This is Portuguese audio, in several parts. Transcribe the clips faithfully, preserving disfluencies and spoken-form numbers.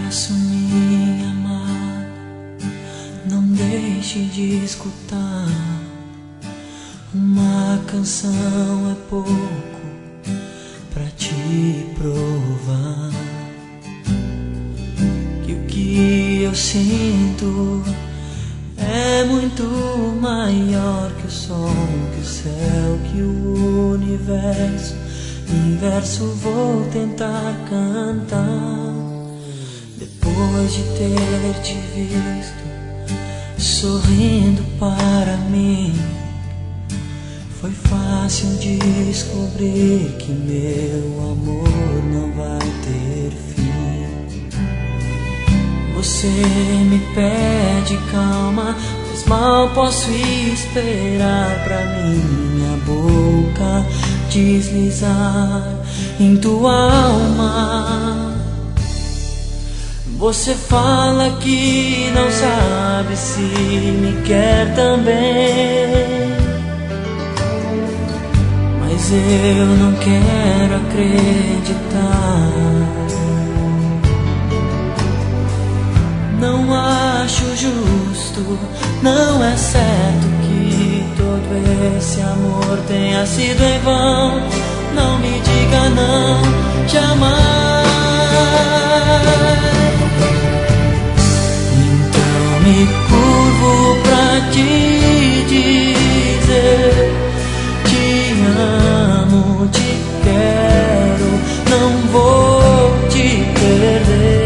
peço, minha amada, não deixe de escutar. Uma canção é pouco pra te provar que o que eu sinto é muito maior que o som, que o céu, que o universo. Em verso vou tentar cantar. Depois de ter te visto sorrindo para mim, foi fácil descobrir que meu amor não vai ter fim. Você me pede calma, mas mal posso esperar pra minha boca deslizar em tua alma. Você fala que não sabe se me quer também, mas eu não quero acreditar. Não acho justo, não é certo que todo esse amor tenha sido em vão. Não me diga não, jamais. Então me curvo pra te dizer: te amo, te quero, não vou te perder.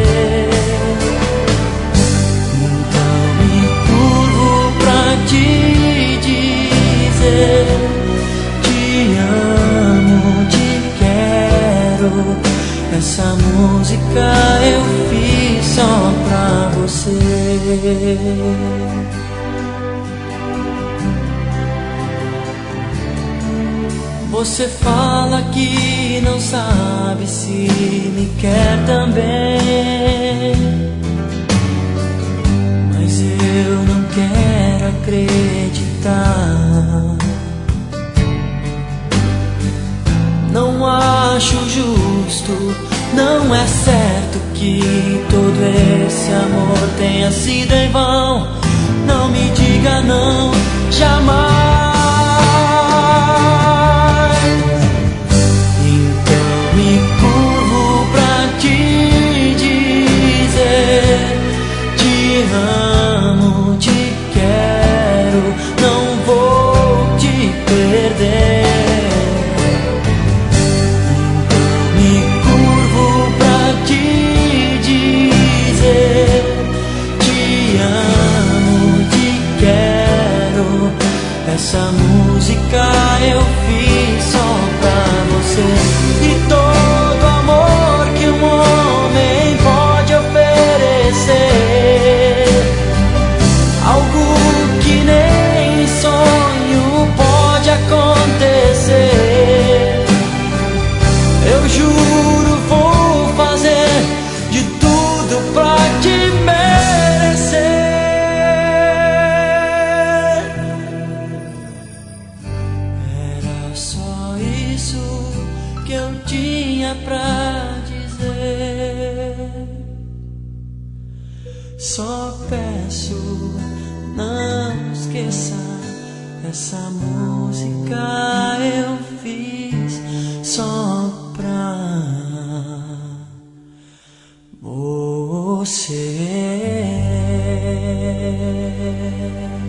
Te dizer, te amo, te quero. Essa música eu fiz só pra você. Você fala que não sabe se me quer também, mas eu não quero acreditar. Não acho justo, não é certo que todo esse amor tenha sido em vão. Não me diga não, jamais. Então me curvo pra te dizer: te amo, te quero, não vou te perder. Então me curvo pra te dizer: te amo, te quero. Essa música eu fiz só pra você. E todo amor que um homem pode oferecer, algo que nem sonho pode acontecer. Eu juro, vou fazer de tudo pra te merecer. Era só isso que eu tinha pra dizer. Só peço, não esqueça, essa música eu fiz só pra você.